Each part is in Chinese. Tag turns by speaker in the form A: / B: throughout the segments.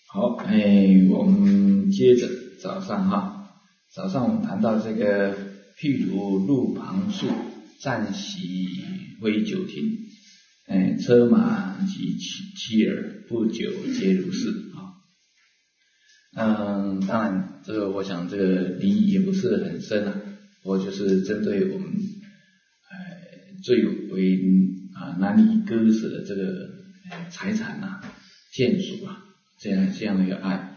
A: 好，我们接着早上我们谈到这个，譬如路旁树，暂息微酒亭，车马及妻儿，不久皆如是当然，这个我想这个理也不是很深我就是针对我们最为难以割舍的这个财产眷属这样的一个爱。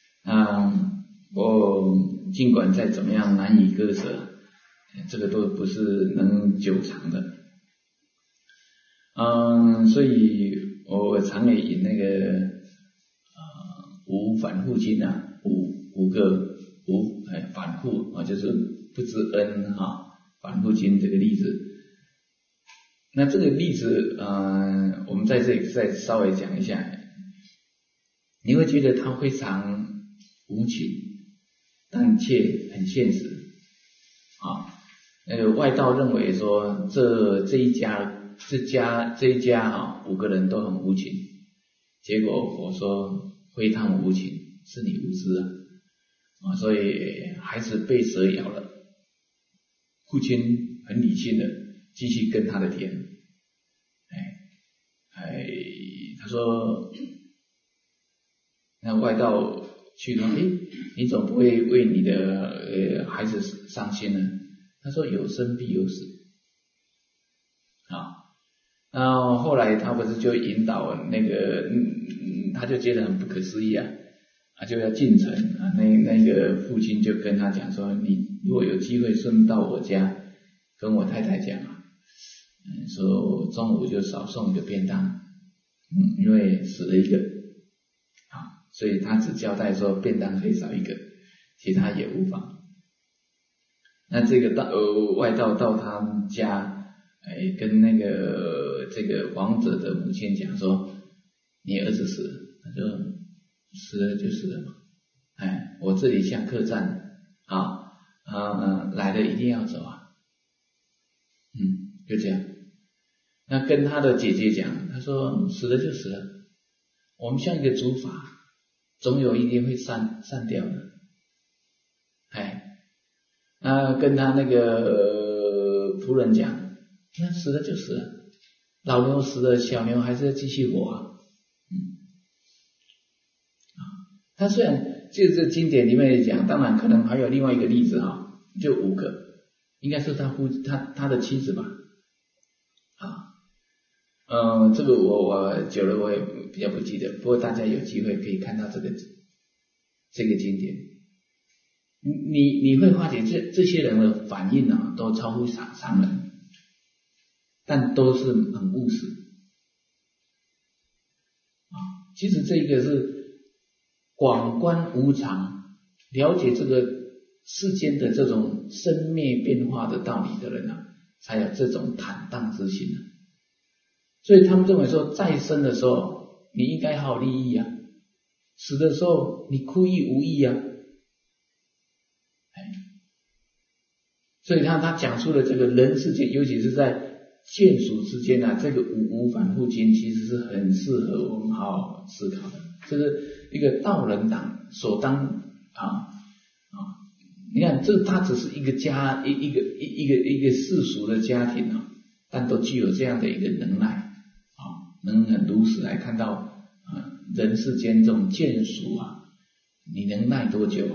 A: 我尽管再怎么样难以割舍，这个都不是能久长的。所以我常也引那个无反复经五个无反复就是不知恩反复经这个例子。那这个例子我们在这里再稍微讲一下，你会觉得它非常无情，但却很现实那个外道认为说这一家5个人都很无情，结果我说非他们无情，是你无知所以孩子被蛇咬了，父亲很理性的继续跟他的田。他说那外道去说你总不会为你的孩子伤心呢？他说有生必有死然后后来他不是就引导那个他就觉得很不可思议就要进城那个父亲就跟他讲说，你如果有机会顺到我家，跟我太太讲说中午就少送一个便当因为死了一个所以他只交代说便当可以少一个，其他也无妨。那这个外道到他家跟那个这个亡者的母亲讲说，你儿子死了，他说死了就死了嘛我这里像客栈来了一定要走就这样。那跟他的姐姐讲，他说死了就死了，我们像一个竹筏，总有一天会散掉的跟他那个仆人讲，那死了就死了，老牛死了，小牛还是要继续活他虽然就这经典里面讲，当然可能还有另外一个例子就5个，应该是他的妻子吧这个我久了我也比较不记得，不过大家有机会可以看到这个经典，你会发觉这些人的反应都超乎常人，但都是很务实其实这个是广观无常，了解这个世间的这种生灭变化的道理的人才有这种坦荡之心所以他们认为说，在生的时候你应该好好利益死的时候你哭亦无益所以他讲述了这个人世间，尤其是在眷属之间这个无反复经其实是很适合我们好好思考的，这是一个道人党所当你看他只是一个家一个世俗的家庭但都具有这样的一个能耐能很如实来看到人世间这种眷属你能耐多久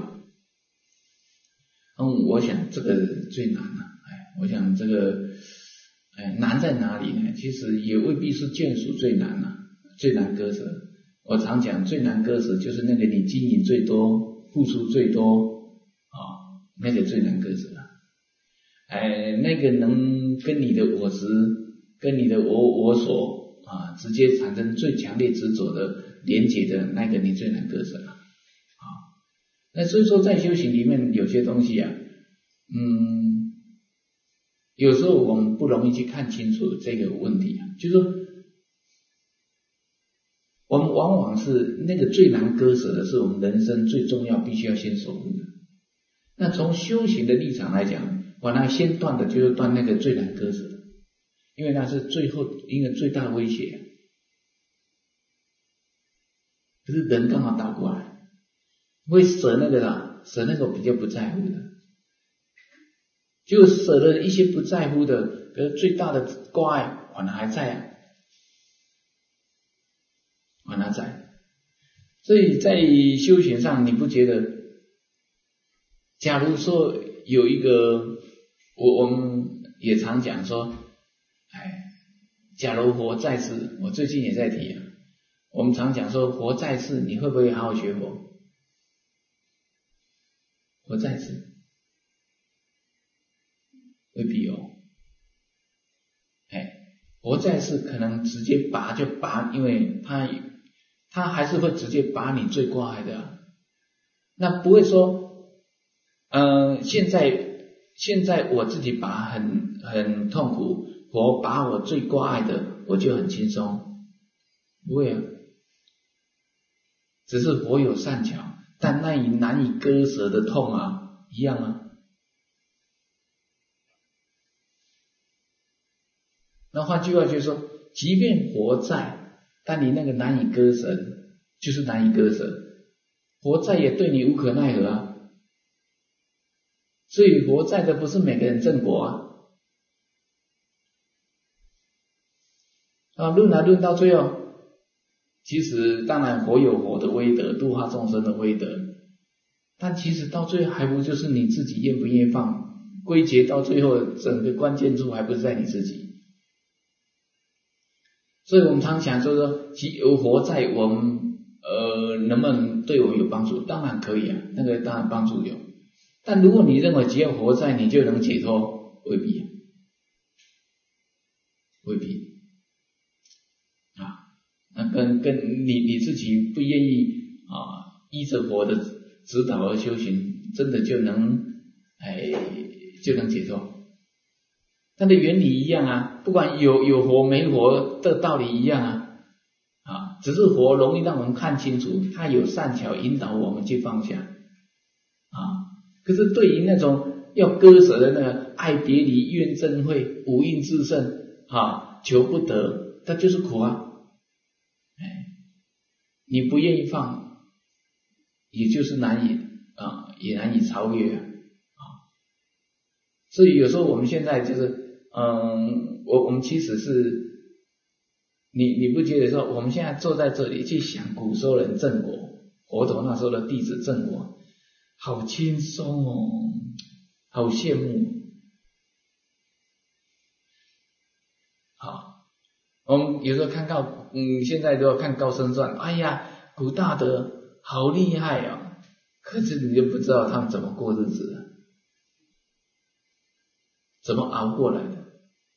A: 我想这个最难我想这个难在哪里呢？其实也未必是眷属最难最难割舍。我常讲最难割舍就是那个你经营最多付出最多那个最难割舍那个能跟你的我执跟你的我所直接产生最强烈执着的连结的那个你最难割舍那所以说在修行里面有些东西有时候我们不容易去看清楚这个问题就是说我们往往是那个最难割舍的是我们人生最重要必须要先守护的。那从修行的立场来讲，我那先断的就是断那个最难割舍的，因为那是最后一个最大的威胁可是人刚好倒过来，会舍那个啦，舍那个比较不在乎的，就舍了一些不在乎的，可是最大的挂碍反而还在啊，反而在。所以在修行上，你不觉得，假如说有一个，我们也常讲说，假如活在世，我最近也在提啊，我们常讲说活在世，你会不会好好学佛？活在世未必哦，活在世可能直接拔就拔，因为他还是会直接拔你最挂碍的啊，那不会说，现在我自己拔很痛苦，我拔我最挂碍的，我就很轻松，不会啊，只是佛有善巧，但那难以割舍的痛啊，一样啊。那换句话就是说，即便佛在，但你那个难以割舍，就是难以割舍，佛在也对你无可奈何啊。所以佛在的不是每个人正果啊，论来论到最后，其实当然佛有佛的威德，度化众生的威德，但其实到最后还不就是你自己愿不愿意放，归结到最后整个关键处还不是在你自己。所以我们常想说其有佛在，我们能不能对我们有帮助？当然可以啊，那个当然帮助有。但如果你认为只要佛在你就能解脱，未必啊，未必啊。那跟你自己不愿意啊，依着佛的指导而修行，真的就能解脱。它的原理一样啊，不管有佛没佛的道理一样啊，只是佛容易让我们看清楚，它有善巧引导我们去放下啊。可是对于那种要割舍的那个爱别离、怨憎会、五蕴炽盛啊，求不得，它就是苦啊。你不愿意放，也就是难以也难以超越啊。所以有时候我们现在就是我们其实是你不觉得说我们现在坐在这里去想古时候人正果，佛陀那时候的弟子正果，好轻松哦，好羡慕。好，我们有时候看到现在都要看高僧传，哎呀，古大德好厉害啊，可是你就不知道他们怎么过日子了，怎么熬过来的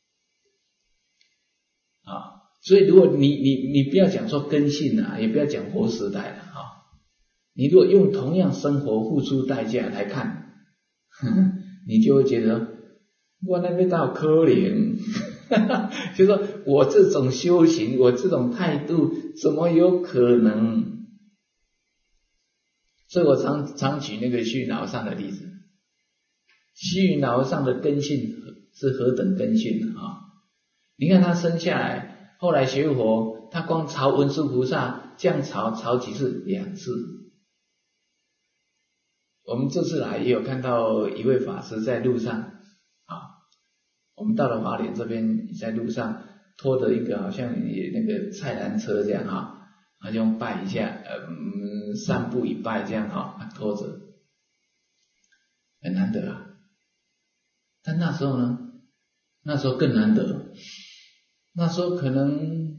A: 啊。所以如果你不要讲说根性啊，也不要讲活时代了啊，你如果用同样生活付出代价来看，你就会觉得我那边倒可怜就是说我这种修行，我这种态度怎么有可能？所以我常举那个须臾上的例子，须臾上的根性是何等根性啊！你看他生下来，后来学佛，他光朝文殊菩萨这样朝几次？2次。我们这次来也有看到一位法师在路上我们到了花莲这边，在路上拖着一个好像那个菜篮车这样就用拜一下散步一拜这样拖着，很难得啊。但那时候呢，那时候更难得，那时候可能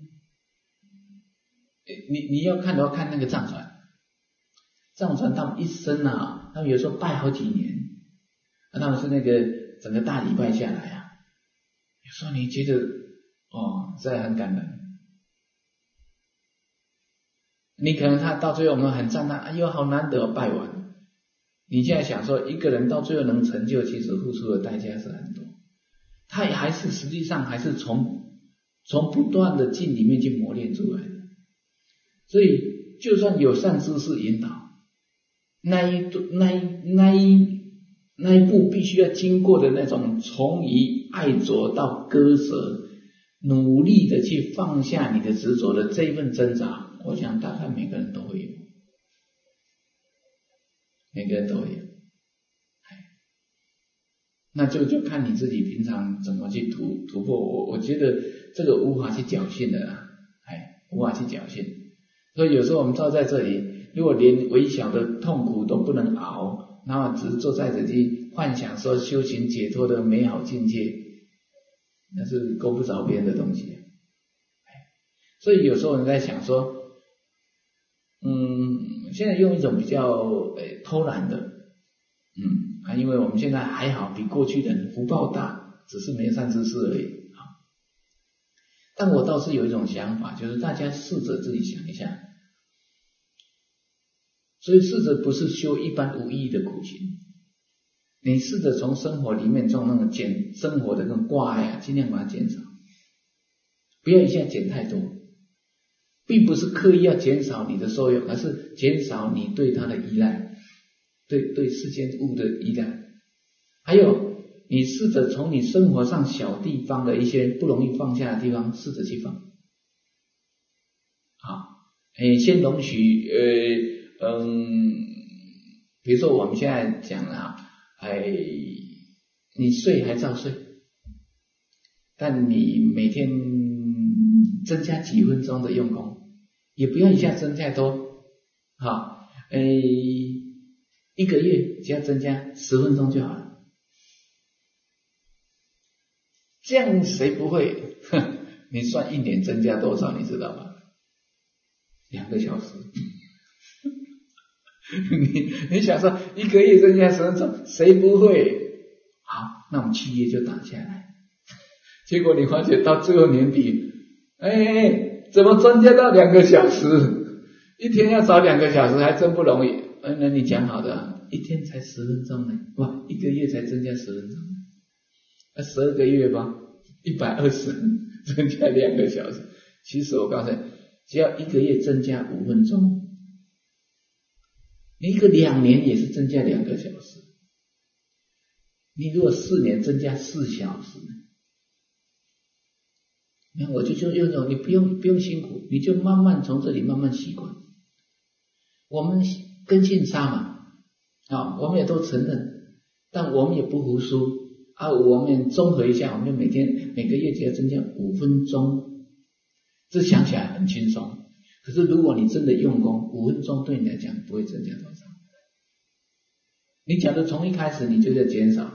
A: 你要看的话，看那个藏传他们一生他们有时候拜好几年，他们是那个整个大礼拜下来有时候你觉得实在很感人。你可能他到最后我们很赞叹，哎呦好难得拜完。你现在想说一个人到最后能成就，其实付出的代价是很多，他也还是实际上还是从不断的境里面去磨练出来的。所以就算有善知识引导，那一步必须要经过的那种从于爱着到割舍，努力的去放下你的执着的这一份挣扎， 我想大概每个人都会有，每个人都会有。那就看你自己平常怎么去突破。我觉得这个无法去侥幸的啦，无法去侥幸。所以有时候我们坐在这里，如果连微小的痛苦都不能熬，然后只是坐在这里幻想说修行解脱的美好境界，那是够不着边的东西。所以有时候人在想说，现在用一种比较偷懒的，因为我们现在还好，比过去的人福报大，只是没有善知识而已。但我倒是有一种想法，就是大家试着自己想一下，所以试着不是修一般无意义的苦行，你试着从生活里面中那个生活的那种挂碍尽量把它减少，不要一下减太多，并不是刻意要减少你的受用，而是减少你对它的依赖，对世间物的依赖。还有你试着从你生活上小地方的一些不容易放下的地方试着去放。先容许比如说我们现在讲了你睡还照睡，但你每天增加几分钟的用功，也不要一下增加多，一个月只要增加10分钟就好了。这样谁不会？你算一年增加多少，你知道吗？2个小时。你想说一个月增加10分钟，谁不会？好，那我们企业就打下来。结果你发觉到最后年底，怎么增加到2个小时？一天要找2个小时，还真不容易。那你讲好的，一天才10分钟呢，哇，一个月才增加10分钟。12个月吧，120增加2个小时。其实我告诉你，只要1个月增加5分钟，你一个2年也是增加2个小时。你如果4年增加4小时，那我就用种，你不用辛苦，你就慢慢从这里慢慢习惯。我们根性差嘛，我们也都承认，但我们也不服输。我们综合一下，我们每个月只要增加5分钟，这想起来很轻松。可是如果你真的用功，5分钟对你来讲不会增加多少。你假如从一开始你就在减少，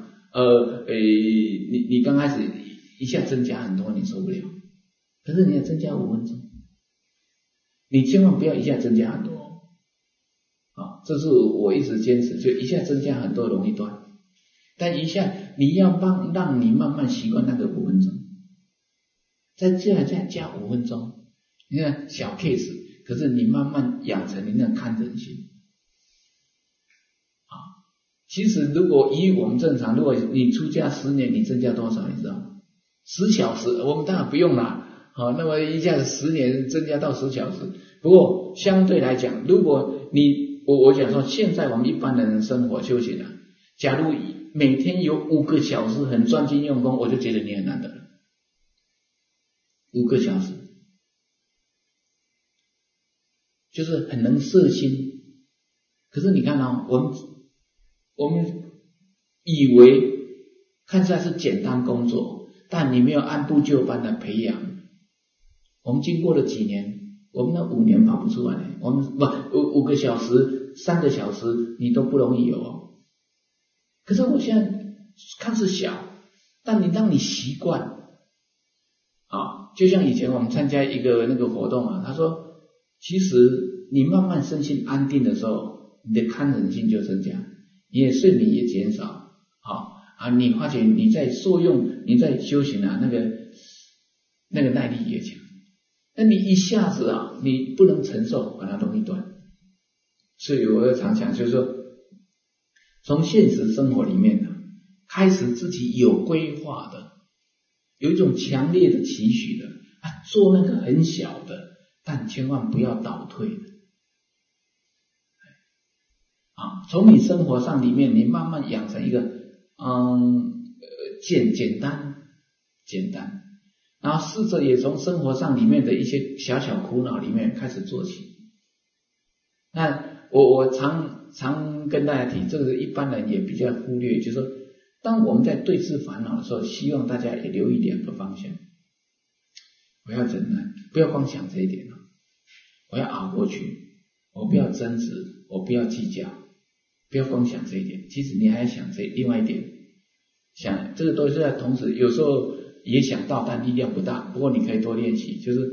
A: 你刚开始一下增加很多，你受不了。可是你要增加5分钟，你千万不要一下增加很多。这是我一直坚持，就一下增加很多容易断。但一下你要让你慢慢习惯那个5分钟，再加5分钟，你看小 case， 可是你慢慢养成你那种看人心。其实如果以我们正常，如果你出家10年，你增加多少你知道吗？10小时，我们当然不用啦。那么一下子10年增加到10小时，不过相对来讲，如果我讲说现在我们一般的人生活修行假如每天有5个小时很专心用功，我就觉得你很难得了。5个小时就是很能摄心。可是你看我们以为看起来是简单工作，但你没有按部就班的培养，我们经过了几年，我们那5年跑不出来，我们5个小时3个小时你都不容易有可是我现在看似小，但让你习惯就像以前我们参加一个那个活动他说其实你慢慢身心安定的时候，你的堪忍性就增加，你的睡眠也减少你发觉你在受用，你在修行那个耐力也强。那你一下子你不能承受，把它容易断。所以我常讲就是说，从现实生活里面开始自己有规划的，有一种强烈的期许的做那个很小的，但千万不要倒退的从你生活上里面，你慢慢养成一个简单。 然后试着也从生活上里面的一些小小苦恼里面开始做起。那我常跟大家提，这个一般人也比较忽略，就是说当我们在对治烦恼的时候，希望大家也留意2个方向。我要忍耐，不要光想这一点，我要熬过去，我不要争执，我不要计较，不要光想这一点，其实你还要想另外一点，想这个都是在同时，有时候也想到，但力量不大，不过你可以多练习，就是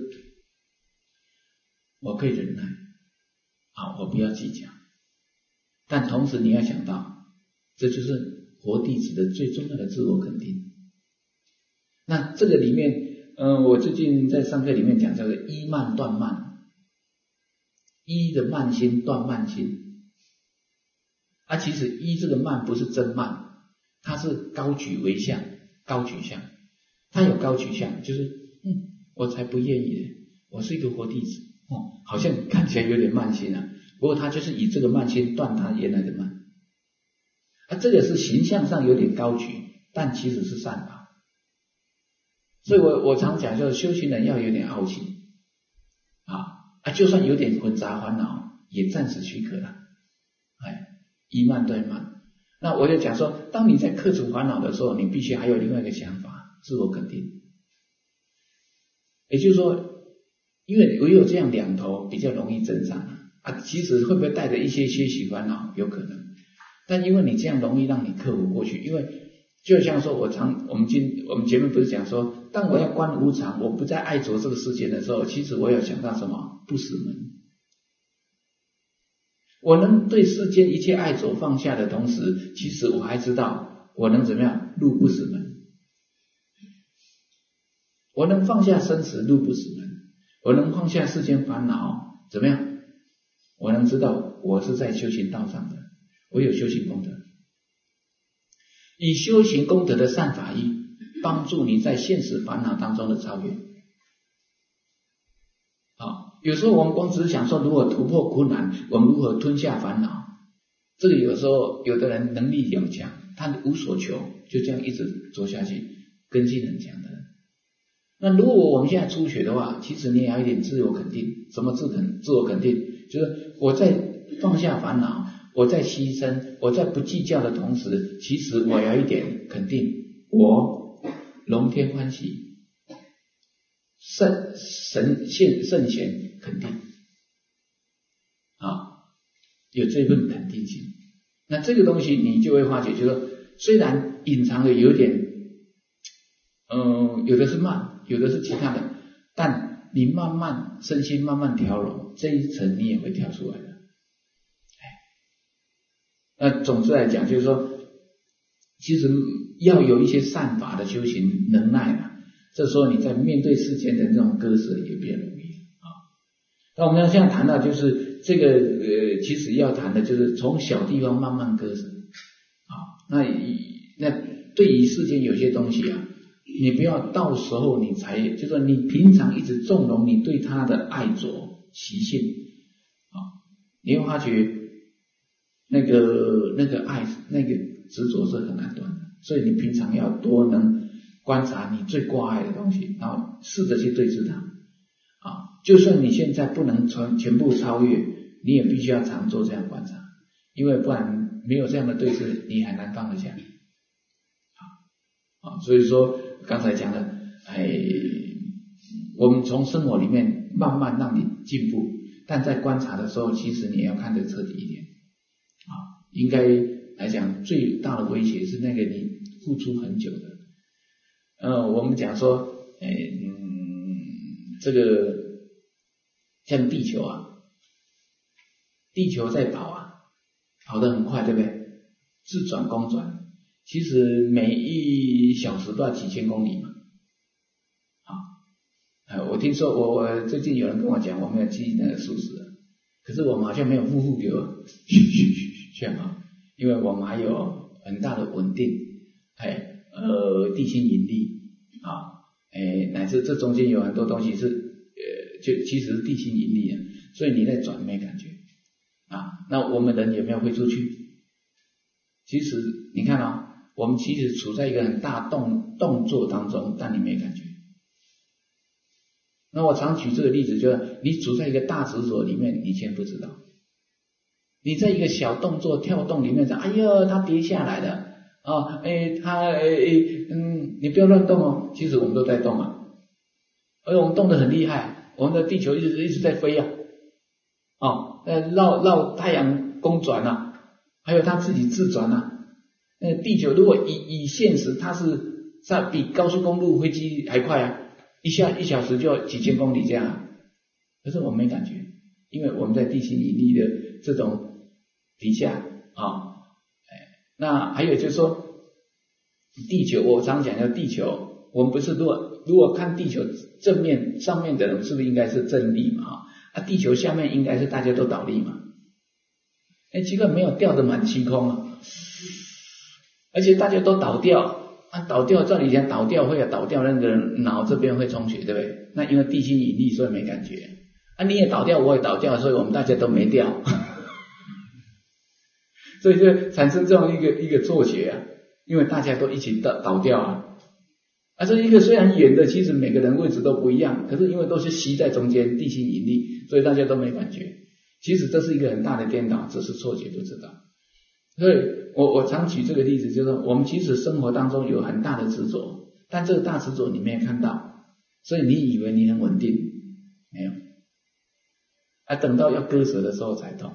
A: 我可以忍耐，好，我不要计较，但同时你要想到，这就是活弟子的最重要的自我肯定。那这个里面我最近在上课里面讲叫做依慢断慢，依的慢心断慢心。其实依这个慢不是真慢，它是高举为相，高举相，它有高举相，就是我才不愿意呢，我是一个活弟子好像看起来有点慢心啊，不过它就是以这个慢心断它原来的慢。这个是形象上有点高举，但其实是善法。所以我常讲，就是修行人要有点傲气就算有点混杂烦恼，也暂时许可了。依慢断慢。那我就讲说，当你在克除烦恼的时候，你必须还有另外一个想法，自我肯定。也就是说，因为唯有这样2头比较容易增长其实会不会带着一些些许烦恼，有可能，但因为你这样容易让你克服过去。因为就像说我们前面不是讲说，当我要观无常，我不再爱着这个世界的时候，其实我有想到什么？不死门。我能对世间一切爱着放下的同时，其实我还知道我能怎么样？入不死门。我能放下生死，入不死门。我能放下世间烦恼，怎么样？我能知道我是在修行道上的，我有修行功德。以修行功德的善法义，帮助你在现实烦恼当中的超越。有时候我们光只是想说，如何突破困难，我们如何吞下烦恼。这个有时候有的人能力很强，他无所求，就这样一直走下去，根基很强的人。那如果我们现在初学的话，其实你也要一点自我肯定。什么自我肯定？就是我在放下烦恼，我在牺牲，我在不计较的同时，其实我要一点肯定，我龙天欢喜，圣贤肯定有这份肯定性。那这个东西你就会发觉，就是虽然隐藏的有点有的是慢，有的是其他的，但你慢慢身心慢慢调柔，这一层你也会跳出来的。那总之来讲，就是说其实要有一些善法的修行能耐这时候你在面对世间的这种割舍也比较容易那我们要现在谈到就是这个其实要谈的就是从小地方慢慢割舍那对于世间有些东西你不要到时候你才就说你平常一直纵容你对他的爱着习性你会发觉那个爱那个执着是很难断的，所以你平常要多能观察你最挂碍的东西，然后试着去对治它就算你现在不能全部超越，你也必须要常做这样观察，因为不然没有这样的对治，你很难放得下所以说刚才讲的我们从生活里面慢慢让你进步，但在观察的时候其实你要看得彻底一点应该来讲最大的威胁是那个你付出很久的我们讲说这个像地球地球在跑得很快，对不对？自转公转，其实每1小时都要几千公里嘛我听说我最近有人跟我讲，我没有记那个数字，可是我们好像没有负给我因为我们还有很大的稳定地心引力乃至这中间有很多东西是就其实是地心引力所以你在转没感觉那我们人有没有飞出去？其实你看我们其实处在一个很大动作当中，但你没感觉那我常举这个例子，就是你处在一个大执着里面，你先不知道；你在一个小动作跳动里面讲，哎呀，它跌下来了啊，你不要乱动哦。其实我们都在动啊，而我们动得很厉害，我们的地球一直在飞啊，绕太阳公转啊，还有它自己自转啊。地球如果以现实，它是比高速公路飞机还快啊。1小时就几千公里这样啊，可是我们没感觉，因为我们在地心引力的这种底下啊。那还有就是说，地球我常讲的地球，我们不是如果看地球正面上面的人是不是应该是正力嘛？地球下面应该是大家都倒立嘛？奇怪，没有掉得满星空啊，而且大家都倒掉。倒掉，照理讲倒掉会倒掉，那个人脑这边会充血，对不对？那因为地心引力，所以没感觉。你也倒掉，我也倒掉，所以我们大家都没掉，所以就产生这样一个错觉啊，因为大家都一起倒掉啊。这一个虽然远的，其实每个人位置都不一样，可是因为都是吸在中间，地心引力，所以大家都没感觉。其实这是一个很大的颠倒，只是错觉不知道。所以我常举这个例子，就是说我们其实生活当中有很大的执着，但这个大执着你没有看到，所以你以为你很稳定，没有等到要割舍的时候才痛，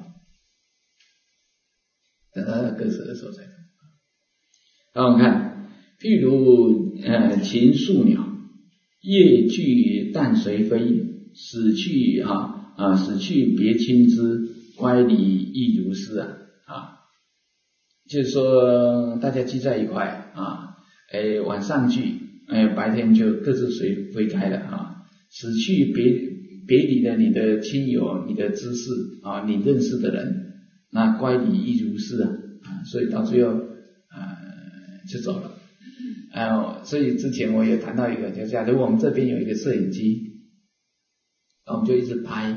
A: 等到要割舍的时候才痛。好，我们看，譬如禽宿鸟，夜聚淡随飞，死去别亲之，乖离亦如是啊。就是说大家聚在一块啊，晚上聚，白天就各自飞开了啊。死去别离了你的亲友、你的知识啊，你认识的人，那乖离亦如是啊，所以到最后就走了。所以之前我也谈到一个，就假如我们这边有一个摄影机，我们就一直拍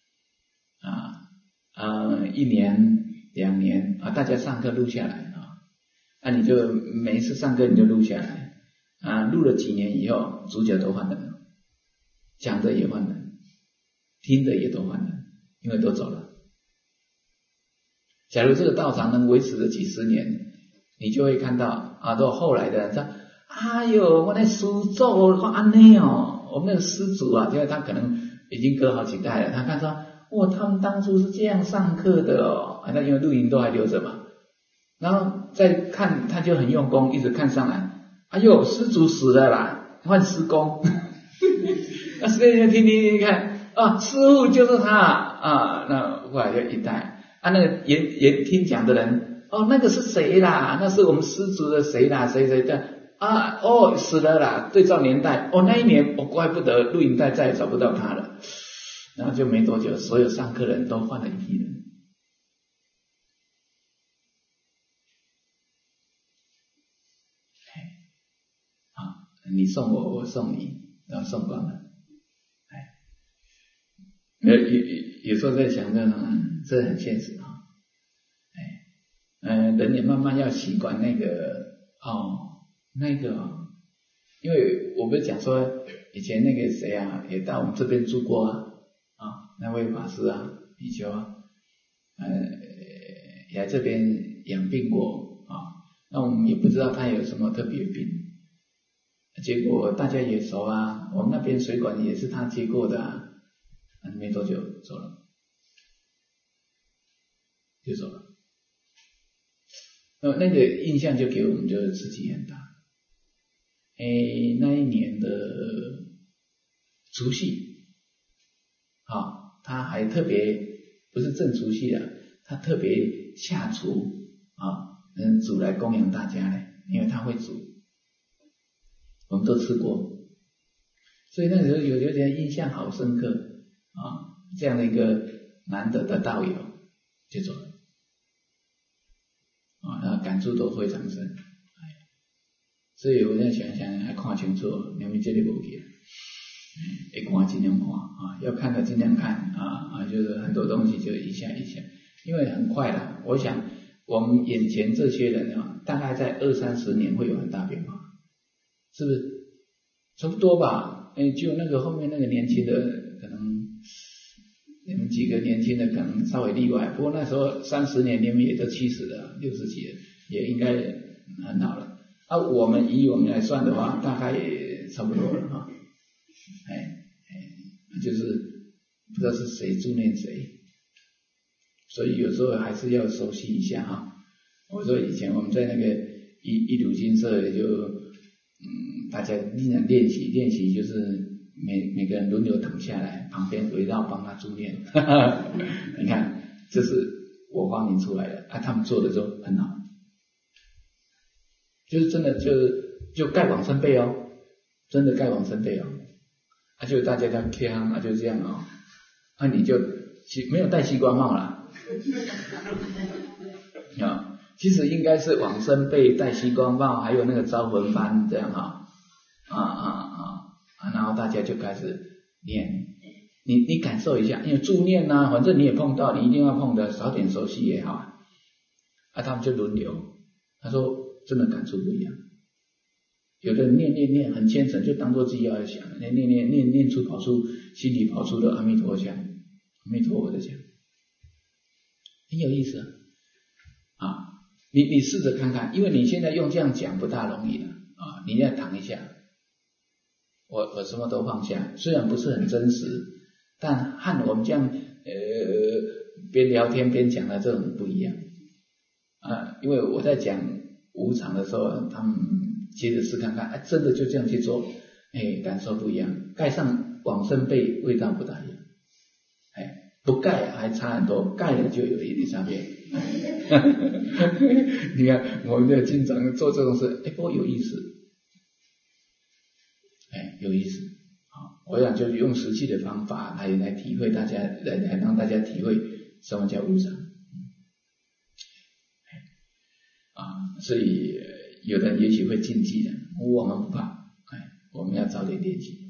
A: 1年2年大家上课录下来你就每一次上课你就录下来录了几年以后，主角都换人了，讲的也换人，听的也都换人，因为都走了。假如这个道场能维持了几十年，你就会看到都后来的人说，哎呦，我那师祖安内我们那个师祖就是他可能已经隔好几代了，他看说他们当初是这样上课的那因为录音都还留着嘛，然后再看他就很用功，一直看上来，哎呦，师祖死了啦，换师公那师公听看师父就是他那后来就一代那个听讲的人那个是谁啦，那是我们师祖的谁啦，谁的死了啦，对照年代那一年怪不得录影带再也找不到他了。然后就没多久，所有上课人都换了一批人。你送我，我送你，然后送光了。有时候在想这很现实人也慢慢要习惯那个因为我不是讲说以前那个谁也到我们这边住过那位法师比丘也来这边养病过那我们也不知道他有什么特别病，结果大家也熟我们那边水管也是他接过的没多久走了，就走了。那个印象就给我们就是刺激很大。那一年的除夕他还特别不是正除夕他特别下厨煮来供养大家嘞，因为他会煮，我们都吃过，所以那时候有点印象好深刻这样的一个难得的道友就走了那感触都非常深。所以我在想还看清楚，因为这里没去会看尽量看要看的尽量看就是很多东西就一下，因为很快啦。我想我们眼前这些人大概在20-30年会有很大变化，是不是？差不多吧就那个后面那个年轻的，可能你们几个年轻的可能稍微例外，不过那时候30年你们也都70了，60几了，也应该很好了。我们以我们来算的话，大概也差不多了哈。就是不知道是谁助念谁，所以有时候还是要熟悉一下哈。我说以前我们在那个一鲁金社就大家练习就是每个人轮流躺下来，旁边围绕帮他助念。你看，这是我发明出来的他们做的就很好，就是真的就盖往生被哦，真的盖往生被哦。就大家这样看就这样哦，你就没有戴西瓜帽啦。其实应该是往生被戴西瓜帽，还有那个招魂幡这样然后大家就开始念，你感受一下，因为助念啊，反正你也碰到，你一定要碰的，少点熟悉也好他们就轮流，他说真的感触不一样。有的人念很虔诚，就当作自己要想，念出心里跑出的阿弥陀像，阿弥陀佛的像，很有意思你试着看看，因为你现在用这样讲不大容易了你要躺一下，我什么都放下，虽然不是很真实，但和我们这样边聊天边讲的这种不一样因为我在讲无常的时候，他们接着试看看真的就这样去做感受不一样，盖上往生被味道不大一样不盖还差很多，盖了就有一点差别你看我们就经常做这种事不过有意思有意思我想就是用实际的方法来体会大家，来让大家体会什么叫无常所以有的人也许会禁忌的，我们不怕我们要早点练习。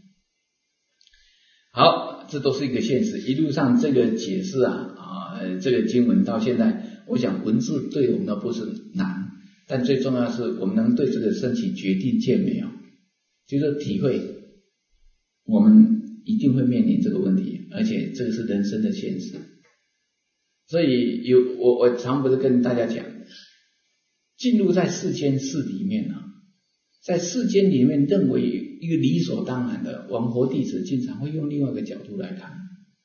A: 好，这都是一个现实，一路上这个解释这个经文到现在，我想文字对我们都不是难，但最重要是我们能对这个升起决定见没有，就是体会我们一定会面临这个问题，而且这个是人生的现实。所以我常不是跟大家讲，进入在世间事里面在世间里面认为一个理所当然的，我们佛弟子经常会用另外一个角度来看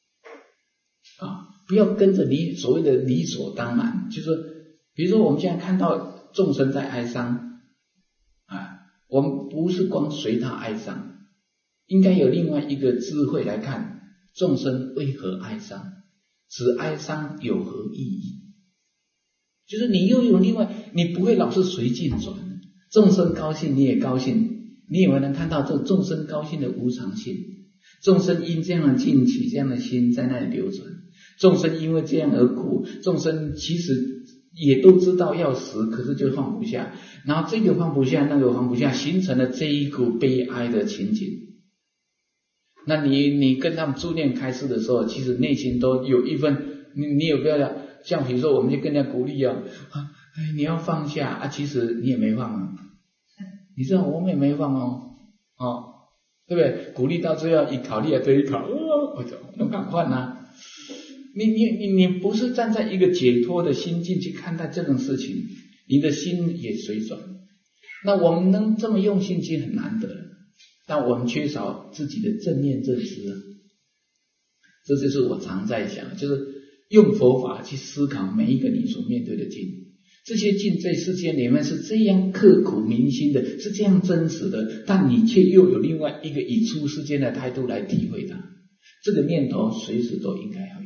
A: 不要跟着所谓的理所当然，就是比如说我们现在看到众生在哀伤我们不是光随他哀伤，应该有另外一个智慧来看众生为何哀伤，此哀伤有何意义，就是你又有另外，你不会老是随境转，众生高兴你也高兴，你有没有能看到这众生高兴的无常性，众生因这样的境起这样的心在那里流转，众生因为这样而苦，众生其实也都知道要死，可是就放不下，然后这个放不下那个放不下，形成了这一股悲哀的情景。那你跟他们助念开示的时候，其实内心都有一份你有不要像比如说我们就跟人家鼓励你要放下其实你也没放你知道我们也没放对不对？鼓励到最后一考你也对一考我就能赶快你不是站在一个解脱的心境去看待这种事情，你的心也随转。那我们能这么用心其实很难得，但我们缺少自己的正念认知这就是我常在想，就是用佛法去思考每一个你所面对的境，这些境在世间里面是这样刻骨铭心的，是这样真实的，但你却又有另外一个以出世间的态度来体会它，这个念头随时都应该要有，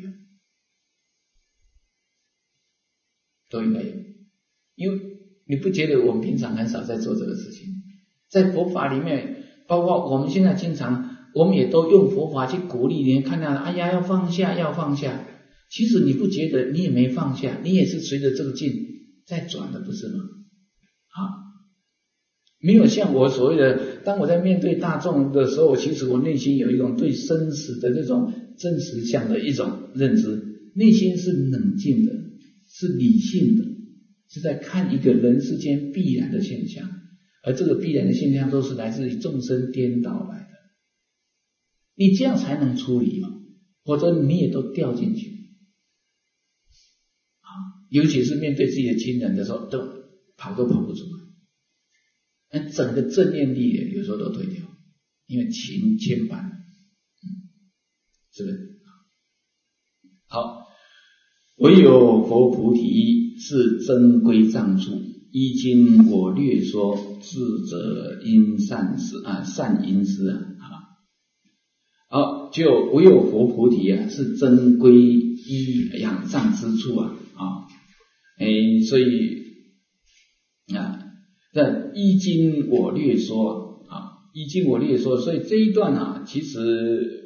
A: 都应该有。因为你不觉得我们平常很少在做这个事情，在佛法里面，包括我们现在经常我们也都用佛法去鼓励你，看到要放下要放下，其实你不觉得你也没放下，你也是随着这个境在转的，不是吗？没有像我所谓的，当我在面对大众的时候，其实我内心有一种对生死的这种真实相的一种认知，内心是冷静的，是理性的，是在看一个人世间必然的现象，而这个必然的现象都是来自于众生颠倒来的。 你这样才能出离嘛，否则你也都掉进去。尤其是面对自己的亲人的时候，都跑不出来，整个正念力有时候都退掉，因为情牵绊，是不是？好，唯有佛菩提是真归藏处，依经我略说，智者因善思善因思好，就唯有佛菩提是真归依仰仗之处所以这依经我略说依经我略说，所以这一段其实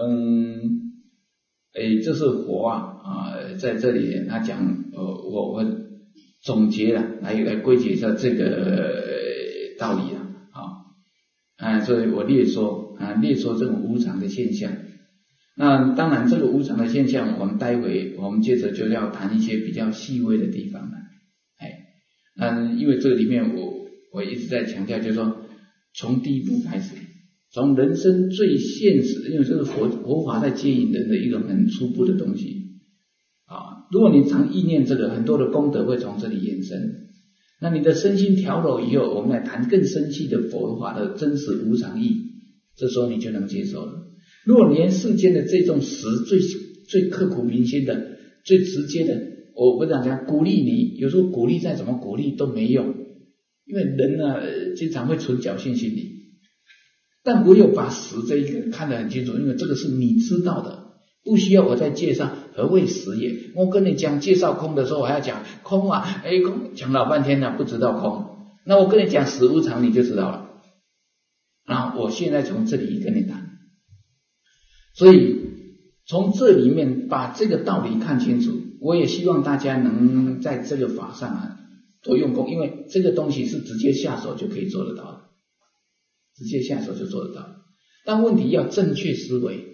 A: 这是佛在这里他讲我总结了来归结一下这个道理所以我略说这种无常的现象。那当然这个无常的现象，我们待会我们接着就要谈一些比较细微的地方了。因为这个里面我一直在强调，就是说从第一步开始，从人生最现实，因为这个佛法在接引人的一种很初步的东西如果你常意念这个，很多的功德会从这里衍生。那你的身心调柔以后，我们来谈更深细的佛法的真实无常义，这时候你就能接受了。如果连世间的这种最刻骨铭心的、最直接的，我不想讲鼓励你，有时候鼓励再怎么鼓励都没用，因为人经常会存侥幸心理。但我有把实这一个看得很清楚，因为这个是你知道的，不需要我再介绍何谓实也。我跟你讲介绍空的时候，我还要讲空空讲老半天了，不知道空。那我跟你讲实无常，你就知道了。我现在从这里跟你谈。所以从这里面把这个道理看清楚，我也希望大家能在这个法上多用功，因为这个东西是直接下手就可以做得到的，直接下手就做得到。但问题要正确思维，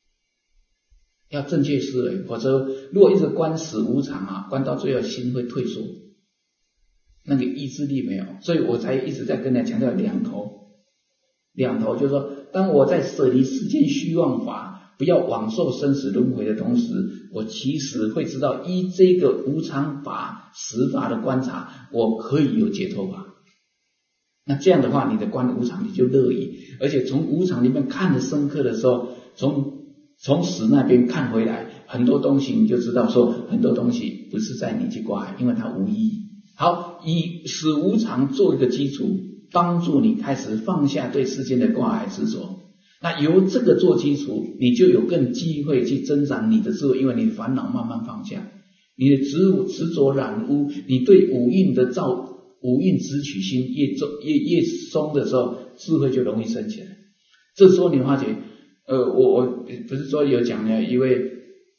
A: 否则如果一直观死无常观到最后心会退缩，那个意志力没有。所以我才一直在跟大家强调两头，就是说当我在舍离世间虚妄法，不要枉受生死轮回的同时，我其实会知道依这个无常法实法的观察，我可以有解脱法。那这样的话，你的观无常你就乐意，而且从无常里面看得深刻的时候，从死那边看回来，很多东西你就知道说，很多东西不是在你去挂碍，因为它无意义。好，以死无常做一个基础，帮助你开始放下对世间的挂碍执着。那由这个做基础，你就有更机会去增长你的智慧，因为你的烦恼慢慢放下，你的执着染污，你对五蕴执取心越松的时候，智慧就容易升起来。这时候你发觉我不是说有讲了一位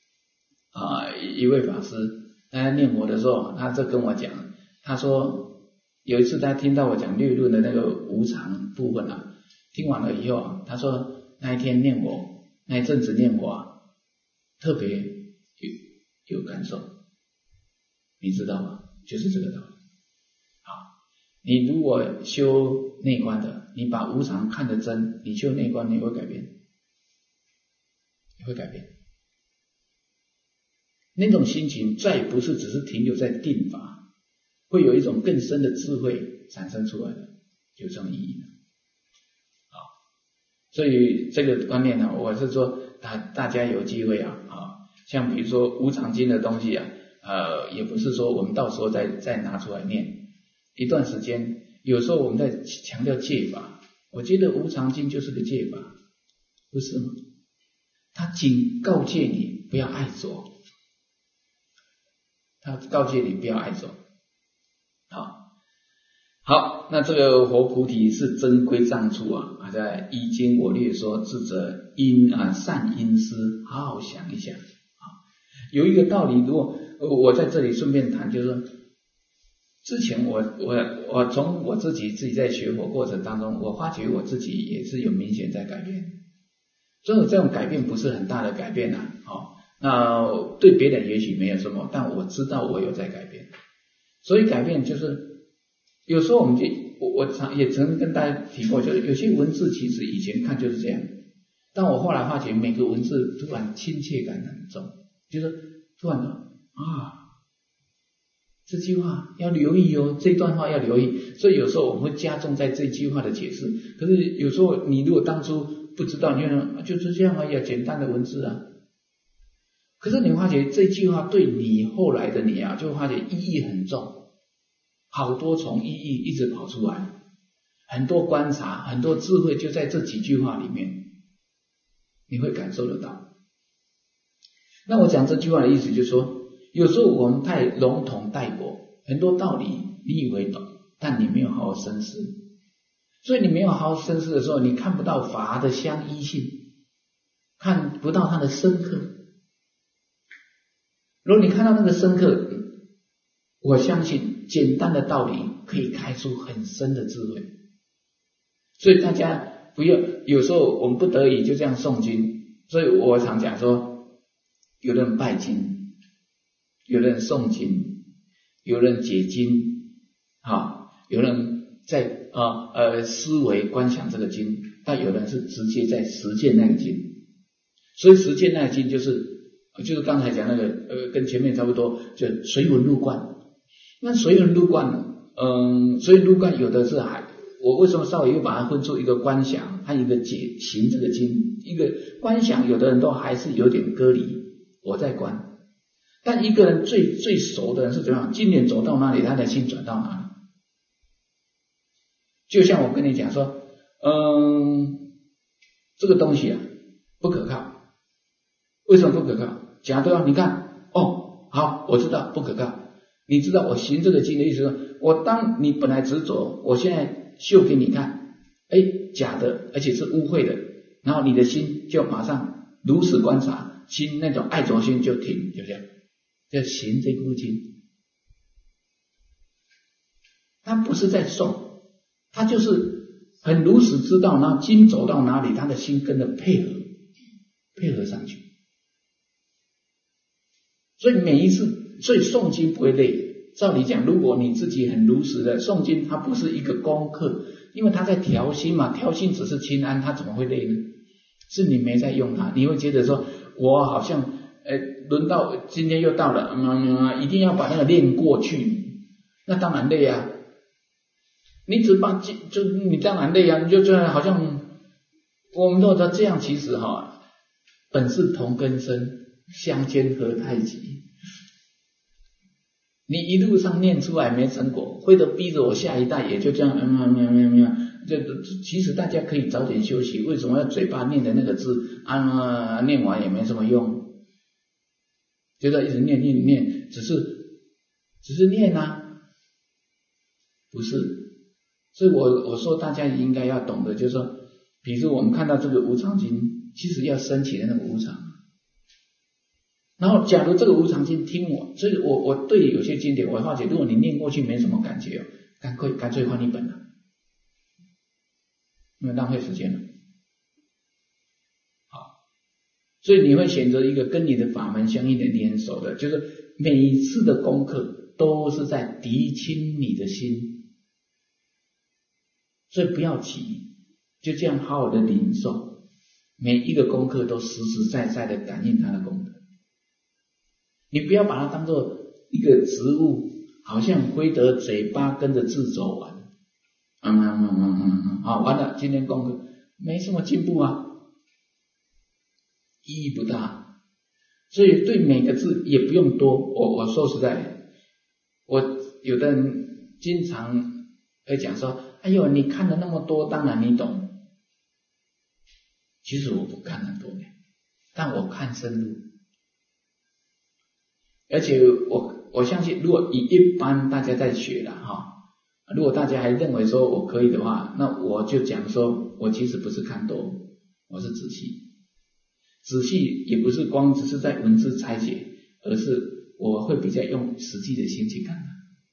A: 法师，他念佛的时候，他这跟我讲，他说有一次他听到我讲略论的那个无常部分听完了以后他说那一天念佛，那一阵子念佛特别有感受，你知道吗？就是这个道理。你如果修内观的，你把无常看得真，你修内观你会改变，那种心情再不是只是停留在定法，会有一种更深的智慧产生出来的，有这种意义的。所以这个观念我是说大家有机会像比如说无常经的东西也不是说我们到时候再拿出来念一段时间，有时候我们在强调戒法，我觉得无常经就是个戒法，不是吗？他仅告诫你不要爱着，好，那这个佛菩提是真归藏处在依经我略说，智者因善因思，好好想一想有一个道理，如果我在这里顺便谈，就是说之前我从我自己在学佛过程当中，我发觉我自己也是有明显在改变，所以这种改变不是很大的改变那对别人也许没有什么，但我知道我有在改变。所以改变就是有时候我们也曾跟大家提过，就是有些文字其实以前看就是这样， 但我后来发觉每个文字突然亲切感很重，就是突然这句话要留意哦，这段话要留意，所以有时候我们会加重在这句话的解释。可是有时候你如果当初不知道，你就是这样而已，简单的文字啊。可是你发觉这句话对你后来的你就发觉意义很重，好多重意义一直跑出来，很多观察，很多智慧就在这几句话里面，你会感受得到。那我讲这句话的意思就是说，有时候我们太笼统带过，很多道理你以为懂，但你没有好好深思。所以你没有好好深思的时候，你看不到法的相依性，看不到它的深刻。如果你看到那个深刻，我相信简单的道理可以开出很深的智慧。所以大家不要，有时候我们不得已就这样诵经。所以我常讲说，有人拜经，有人诵经，有人解经，有人在思维观想这个经，但有人是直接在实践那个经。所以实践那个经就是刚才讲那个跟前面差不多，就随文入观。那随文入观随文入观有的是我为什么稍微又把它分出一个观想和一个解行这个经？一个观想有的人都还是有点割离，我在观。但一个人最熟的人是怎样？今年走到哪里，他的心转到哪里。就像我跟你讲说，这个东西不可靠。为什么不可靠？讲对吧？你看，好，我知道不可靠。你知道我行这个经的意思是，当你本来执着，我现在秀给你看，假的，而且是污秽的，然后你的心就马上如实观察，心那种爱着心就停，就这样，就行这部经。他不是在诵，他就是很如实知道，然后经走到哪里，他的心跟着配合上去。所以每一次，所以诵经不会累。照理讲，如果你自己很如实的诵经，它不是一个功课，因为它在调心嘛，调心只是清安，它怎么会累呢？是你没在用它，你会觉得说，我好像轮到今天又到了，一定要把那个练过去，那当然累啊。你只把你当然累啊，你就好像我们都知道这样，其实本是同根生，相煎何太急。你一路上念出来没成果，会得逼着我下一代也就这样，其实大家可以早点休息。为什么要嘴巴念的那个字念完也没什么用，就在一直念，只是念不是。所以我说大家应该要懂得，就是说，比如我们看到这个无常经，其实要升起的那个无常。然后假如这个无常经听我，所以我对有些经典我会发觉，如果你念过去没什么感觉，干脆换一本了，因为浪费时间了。好，所以你会选择一个跟你的法门相应的联手的，就是每一次的功课都是在涤清你的心，所以不要急，就这样好好的领受，每一个功课都实实在在的感应它的功德。你不要把它当作一个植物，好像挥得嘴巴跟着字走完，完了，今天功课没什么进步意义不大。所以对每个字也不用多。我说实在，我有的人经常会讲说，哎呦，你看了那么多，当然你懂。其实我不看很多，但我看深入。而且我相信，如果以一般大家在学了如果大家还认为说我可以的话，那我就讲说，我其实不是看多，我是仔细。仔细也不是光只是在文字拆解，而是我会比较用实际的心去看它。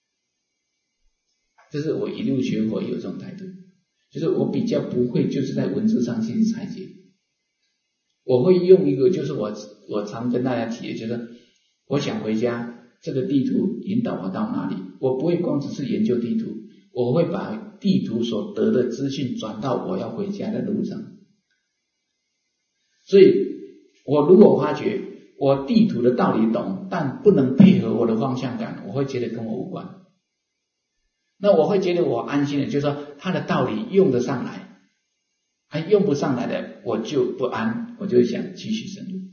A: 这是我一路学佛有这种态度，就是我比较不会就是在文字上去拆解，我会用一个就是我常跟大家提的，就是我想回家，这个地图引导我到哪里？我不会光只是研究地图，我会把地图所得的资讯转到我要回家的路上。 所以我如果发觉我地图的道理懂，但不能配合我的方向感，我会觉得跟我无关。那我会觉得我安心的，就是说他的道理用得上来，还用不上来的我就不安，我就想继续深入。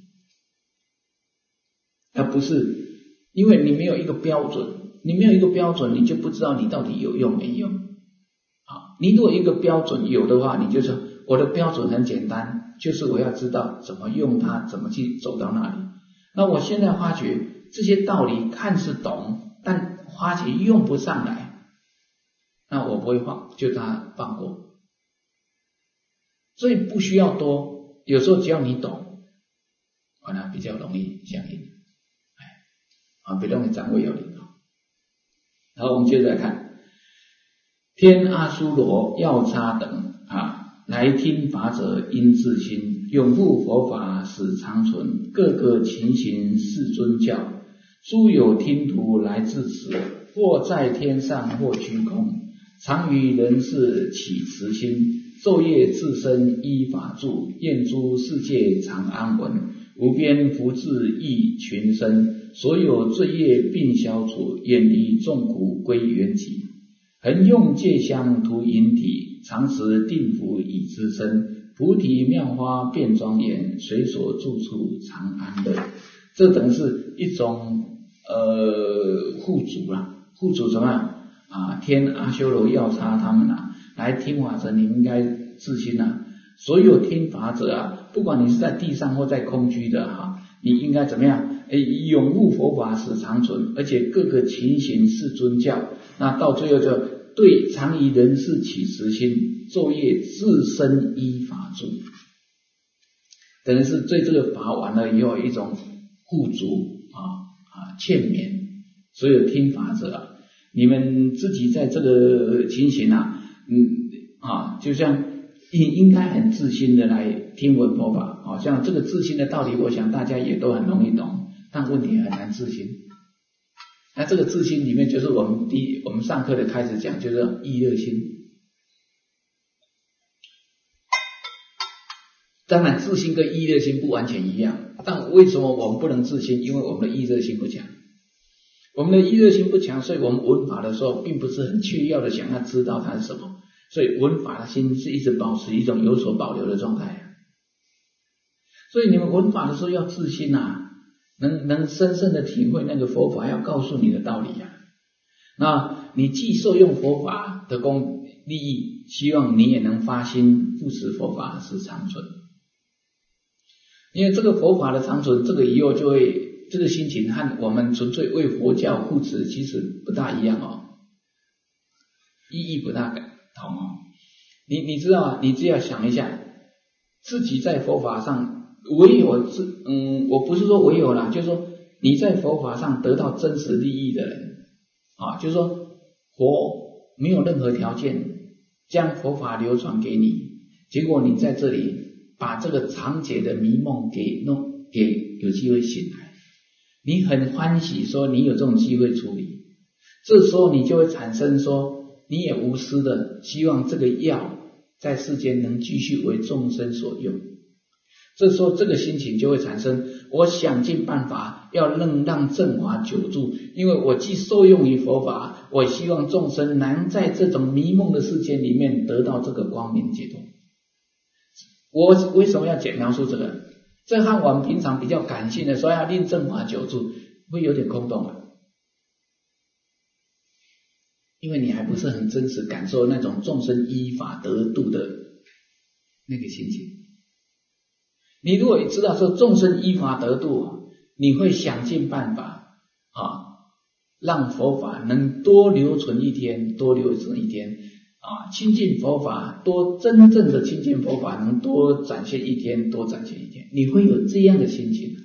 A: 而不是因为你没有一个标准，你没有一个标准，你就不知道你到底有用没用。你如果一个标准有的话，你就说我的标准很简单，就是我要知道怎么用它，怎么去走到那里。那我现在发觉这些道理看似懂，但发觉用不上来，那我不会放，就它放过。所以不需要多，有时候只要你懂，完了比较容易相应，比较容易掌握要领。然后我们接着来看，天阿修罗药叉等来听法者应自心，拥护佛法使长存，各个情形是尊教。诸有听徒来自此，或在天上或虚空，常于人世起慈心，昼夜自身依法住，愿诸世界常安稳，无边福智益群生，所有罪业并消除，远离众苦归原寂。恒用戒香涂引体，常持定福以资身，菩提妙花变庄严，随所住处常安乐。这等是一种护主啦，护主怎么样天阿修罗药叉他们来听法者，你们应该自心所有听法者不管你是在地上或在空居的你应该怎么样拥护佛法使长存，而且各个情形是尊教。那到最后就对常于人世起慈心，昼夜自身依法住，等于是对这个法完了以后一种护主劝勉所有听法者你们自己在这个情形就像应该很自心的来听闻佛法像这个自心的道理，我想大家也都很容易懂，但问题很难自心。那这个自心里面就是我们上课的开始讲，就是意乐心。当然自心跟意乐心不完全一样，但为什么我们不能自心？因为我们的意乐心不强。我们的意乐心不强，所以我们闻法的时候并不是很确要的想要知道它是什么，所以闻法的心是一直保持一种有所保留的状态。所以你们闻法的时候要自心能深深的体会那个佛法要告诉你的道理那你既受用佛法的利益，希望你也能发心护持佛法是长存。因为这个佛法的长存，这个以后就会这个心情和我们纯粹为佛教护持其实不大一样意义不大同你知道你只要想一下，自己在佛法上唯有我不是说唯有啦，就是说你在佛法上得到真实利益的人就是说佛没有任何条件将佛法流传给你，结果你在这里把这个长劫的迷梦给有机会醒来，你很欢喜说你有这种机会处理，这时候你就会产生说你也无私的希望这个药在世间能继续为众生所用，这时候这个心情就会产生，我想尽办法要让正法久住，因为我既受用于佛法，我希望众生能在这种迷梦的世界里面得到这个光明解脱。我为什么要描述这个？这和我们平常比较感性的说要令正法久住会有点空洞因为你还不是很真实感受那种众生依法得度的那个心情。你如果知道说众生依法得度，你会想尽办法让佛法能多留存一天，亲近佛法，多真正的亲近佛法，能多展现一天，你会有这样的心情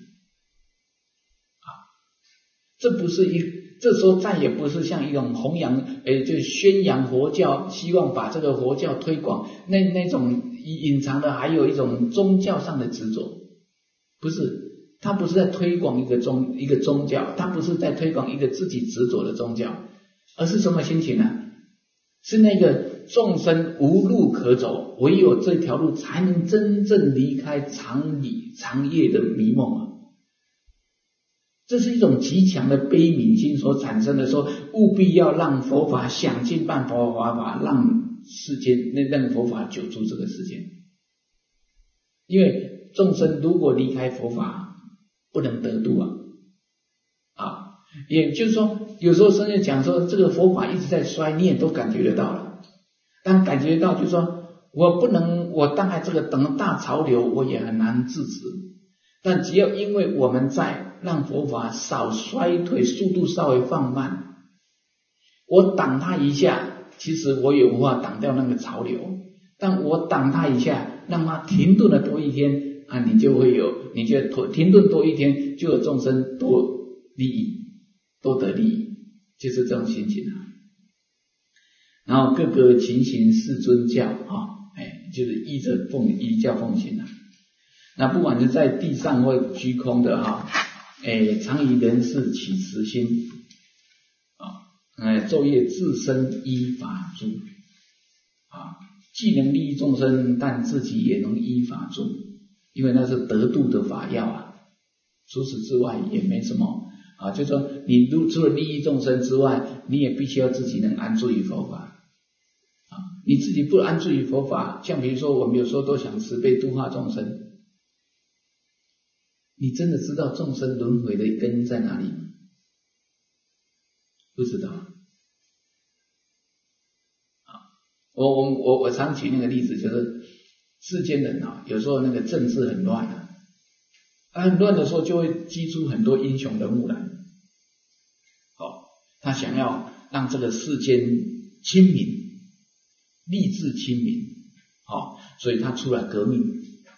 A: 这时候再也不是像一种弘扬就宣扬佛教，希望把这个佛教推广，那种隐藏的还有一种宗教上的执着，不是，他不是在推广一个宗教，他不是在推广一个自己执着的宗教，而是什么心情呢？是那个众生无路可走，唯有这条路才能真正离开长夜的迷梦啊！这是一种极强的悲悯心所产生的，说务必要让佛法想尽办法让世间让佛法久住这个世间。因为众生如果离开佛法，不能得度啊！也就是说，有时候甚至讲说这个佛法一直在衰，你也都感觉得到了。但感觉到就是说，我大概这个等大潮流，我也很难制止。但只要因为我们在让佛法少衰退，速度稍微放慢，我挡它一下，其实我也无法挡掉那个潮流。但我挡它一下，让它停顿了多一天啊，你就停顿多一天，就有众生多利益，多得利益，就是这种心情啊。然后各个勤行世尊教就是依教奉行啊。那不管是在地上或虚空的常以人事起慈心昼夜自身依法住既能利益众生，但自己也能依法住，因为那是得度的法要啊。除此之外也没什么就是说你除了利益众生之外，你也必须要自己能安住于佛法你自己不安住于佛法，像比如说我们有时候都想慈悲度化众生，你真的知道众生轮回的根在哪里吗？不知道我常举那个例子，就是世间人有时候那个政治很乱很乱的时候就会激出很多英雄人物来他想要让这个世间清明，立志清明所以他出来革命，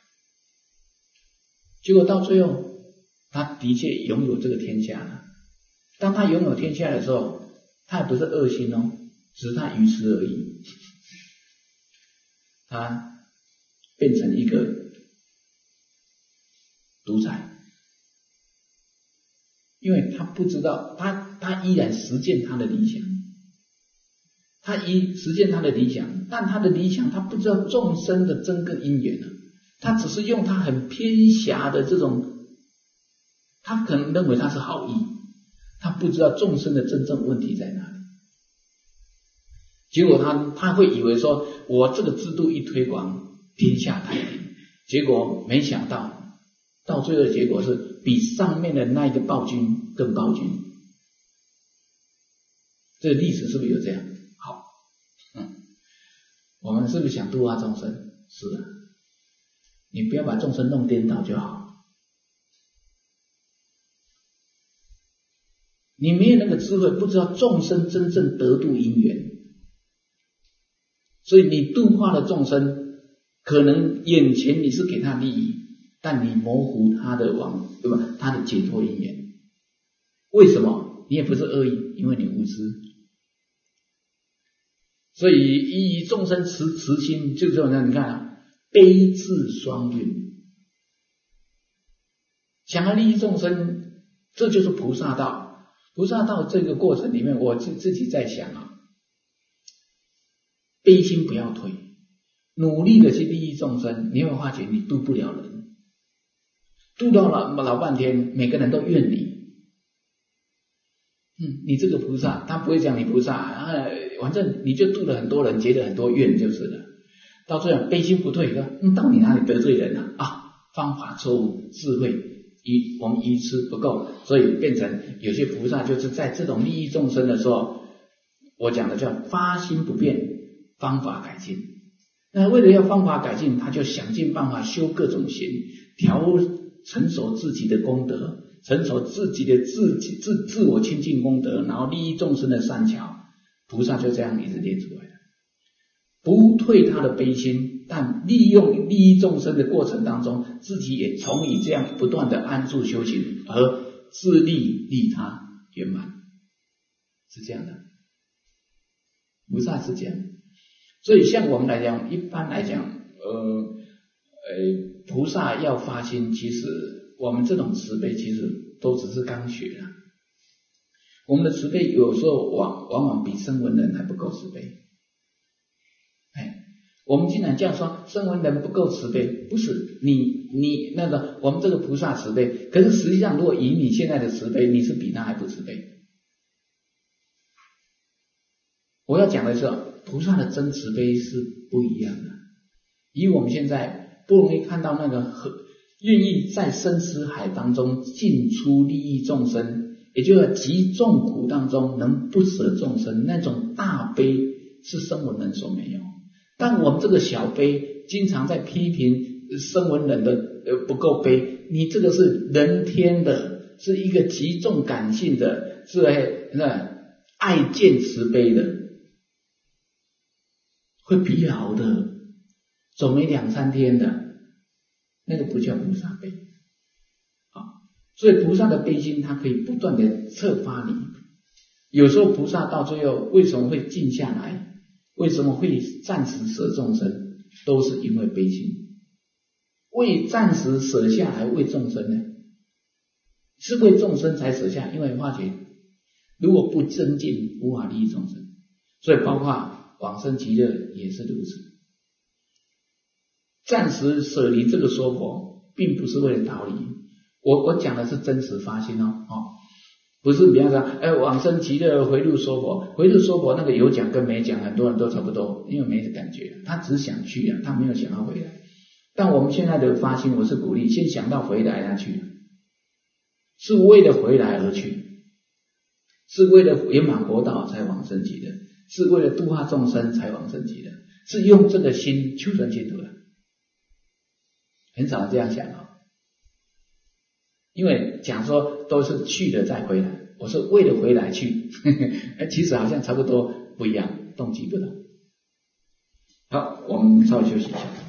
A: 结果到最后他的确拥有这个天下了。当他拥有天下的时候，他也不是恶心只是他愚痴而已。他变成一个独裁，因为他不知道，他依然实践他的理想，实践他的理想，但他的理想他不知道众生的真正因缘他只是用他很偏狭的这种，他可能认为他是好意，他不知道众生的真正问题在哪里。结果他会以为说，我这个制度一推广，天下太平，结果没想到最后的结果是比上面的那一个暴君更暴君。这个历史是不是有这样？好，我们是不是想度化众生？是的，你不要把众生弄颠倒就好。你没有那个智慧，不知道众生真正得度因缘，所以你度化了众生，可能眼前你是给他利益，但你模糊他的对吧？他的解脱因缘。为什么？你也不是恶意，因为你无知。所以依众生慈心，就这种你看悲智双运，想要利益众生，这就是菩萨道。菩萨道这个过程里面，我自己在想悲心不要退，努力的去利益众生，你会发觉你度不了人，度到了老半天，每个人都怨你。你这个菩萨，他不会讲你菩萨反正你就度了很多人，结了很多怨就是了。到最后悲心不退，到你哪里得罪人方法错误，智慧我们愚痴不够，所以变成有些菩萨就是在这种利益众生的时候，我讲的叫发心不变，方法改进。那为了要方法改进，他就想尽办法修各种行，成熟自己的功德，成熟自己的自我清净功德，然后利益众生的善巧。菩萨就这样一直练出来的，不退他的悲心，但利用利益众生的过程当中，自己也从以这样不断的安住修行，而自利他圆满，是这样的。菩萨是这样，所以像我们来讲，一般来讲，菩萨要发心，其实我们这种慈悲其实都只是刚学了。我们的慈悲有时候往往比声闻人还不够慈悲。 我们经常这样说，声闻人不够慈悲，不是你那个我们这个菩萨慈悲，可是实际上如果以你现在的慈悲，你是比他还不慈悲。我要讲的是，菩萨的真慈悲是不一样的。以我们现在不容易看到那个愿意在生死海当中进出利益众生，也就是极众苦当中能不舍众生，那种大悲是声闻人所没有。但我们这个小悲经常在批评声闻人的不够悲，你这个是人天的，是一个极重感性的，是爱见慈悲的，会疲劳的，走没2-3天的，那个不叫菩萨悲。所以菩萨的悲心它可以不断的策发你。有时候菩萨到最后为什么会静下来，为什么会暂时舍众生，都是因为悲心。为暂时舍下来为众生呢，是为众生才舍下，因为发觉如果不增进无法利益众生。所以包括往生极乐也是如此，暂时舍离这个说佛并不是为了逃离，我讲的是真实发心不是比方说往生极乐回路说佛，回路说佛那个有讲跟没讲很多人都差不多，因为没感觉，他只想去啊，他没有想要回来。但我们现在的发心，我是鼓励先想到回来再去，是为了回来而去，是为了圆满佛道才往生极乐，是为了度化众生才往生极乐，是用这个心求生净土的。很少这样想因为讲说都是去了再回来，我是为了回来去其实好像差不多不一样，动机不同。好，我们稍微休息一下。